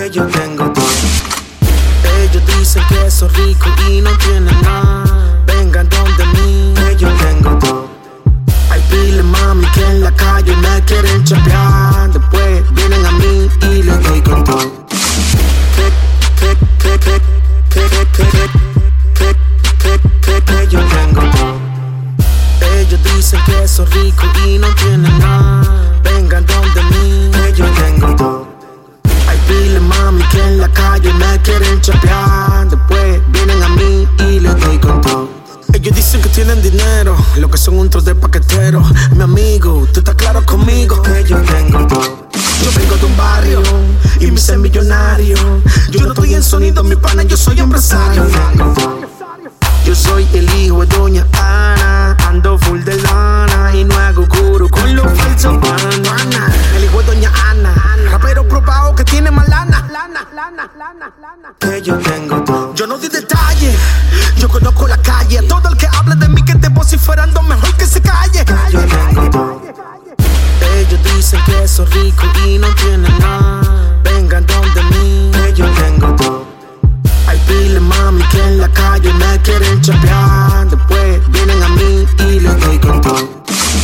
que yo tengo todo. Ellos dicen que soy rico y no tienen nada. Vengan donde mí, que yo tengo todo. Hay pile mami que en la calle me quieren chapear. Después vienen a mí y les doy con todo. Que yo tengo todo. Ellos dicen que soy rico y no tienen nada. Vengan donde mí, que yo tengo todo. Hay pile mami que en la calle me quieren chapear. Después vienen a mí y les doy con todo. Ellos dicen que tienen dinero, lo que son un trozo de paquetero. Mi amigo, tú estás claro conmigo, que yo tengo todo. Yo vengo de un barrio y me hice millonario. Yo no estoy en sonido, mi pana, yo soy empresario. Yo soy el hijo de doña Ana, ando full de lana y no hago guru con los falsos panas. El hijo de doña Ana, rapero probado que tiene más lana. Que yo tengo todo. Yo no di detalles, yo conozco la calle. Todo el que hable de mí que esté vociferando mejor que se calle. Que yo tengo todo. Ellos dicen que soy rico y no tienen nada. Vengan donde mí, que yo tengo todo. Hay pile mami que en la calle me quieren chapear. Después vienen a mí y les doy con todo.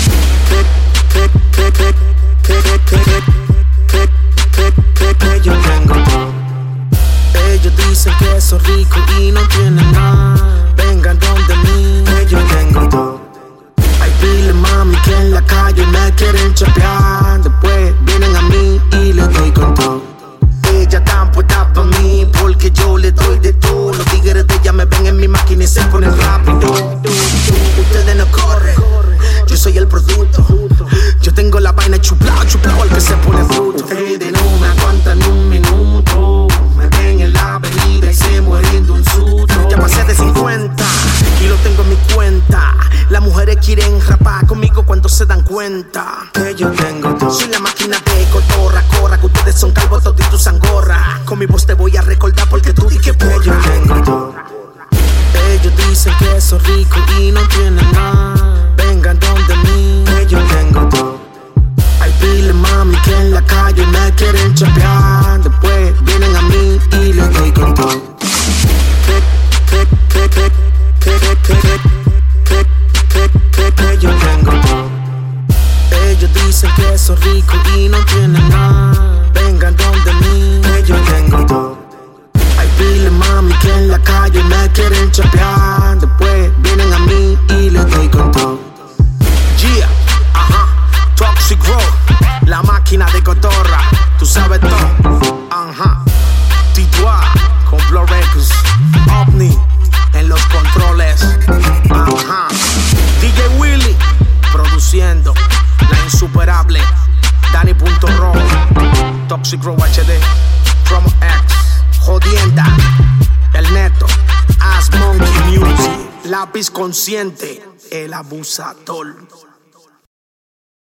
Que yo tengo todo. Ellos dicen que soy rico y no tienen nada. Vengan donde mí, que yo tengo todo. Hay pile mami que en la calle me quieren chapear. Después vienen a mí y les doy con todo. Ella tan puesta pa' mí porque yo le doy de todo. Los tigres de ella me ven en mi máquina y se ponen rápido. Ustedes no corren, yo soy el producto. Yo tengo la vaina chuplao al que se pone fruto. Ustedes no me aguantan un minuto. Me ven en la avenida y se mueren de un susto. Ya pasé de 50 y lo tengo en mi cuenta. Las mujeres quieren rapar conmigo cuando se dan cuenta que yo tengo todo. Soy la máquina de cotorra, corra, que ustedes son calvos toditos angorra. Con mi voz te voy a recordar porque tú di que borra. Yo tengo todo. Ellos dicen que soy rico y no tienen nada. Vengan donde mí, que yo tengo todo. Hay pile mami que en la calle me quieren chapear. Después vienen a mí y les doy con todo. Que yo tengo todo. Ellos dicen que soy rico y no tienen nada. Vengan donde mí, que yo tengo todo. Hay pile mami que en la calle me quieren chapear. Después vienen a mí y les doy con todo. Yeah, ajá, Toxic Road, la máquina de cotorra, tú sabes todo. Ajá, Tituá, con Blow Records, OVNI en los controles. Ajá, DJ Willy produciendo, la insuperable Dani.ro, Toxic Road HD, Promo X, Jodienda, El Neto, As Monkey Music, Lápiz Consciente, El Abusador.